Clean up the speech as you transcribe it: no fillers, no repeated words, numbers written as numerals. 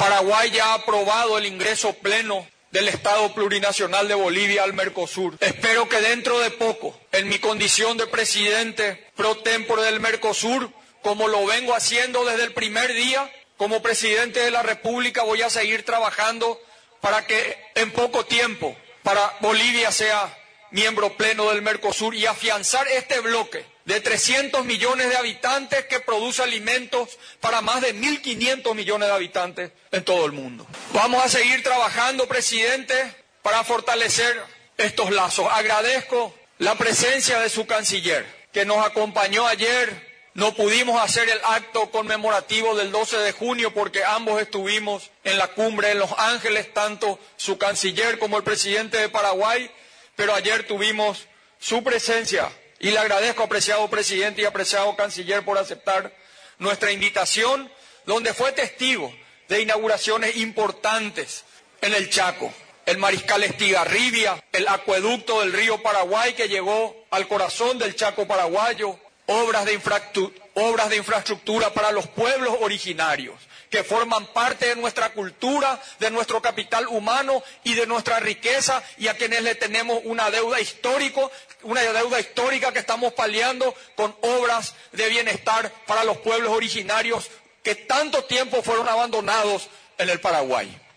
Paraguay ya ha aprobado el ingreso pleno del Estado Plurinacional de Bolivia al Mercosur. Espero que dentro de poco, en mi condición de presidente pro tempore del Mercosur, como lo vengo haciendo desde el primer día, como presidente de la República voy a seguir trabajando para que en poco tiempo para Bolivia sea miembro pleno del Mercosur y afianzar este bloque de 300 millones de habitantes que produce alimentos para más de 1.500 millones de habitantes en todo el mundo. Vamos a seguir trabajando, presidente, para fortalecer estos lazos. Agradezco la presencia de su canciller, que nos acompañó ayer. No pudimos hacer el acto conmemorativo del 12 de junio porque ambos estuvimos en la cumbre en Los Ángeles, tanto su canciller como el presidente de Paraguay, pero ayer tuvimos su presencia y le agradezco, apreciado presidente y apreciado canciller, por aceptar nuestra invitación, donde fue testigo de inauguraciones importantes en el Chaco. El Mariscal Estigarribia, el acueducto del río Paraguay que llegó al corazón del Chaco paraguayo, obras de infraestructura para los pueblos originarios, que forman parte de nuestra cultura, de nuestro capital humano y de nuestra riqueza, y a quienes le tenemos una deuda histórica que estamos paliando con obras de bienestar para los pueblos originarios que tanto tiempo fueron abandonados en el Paraguay.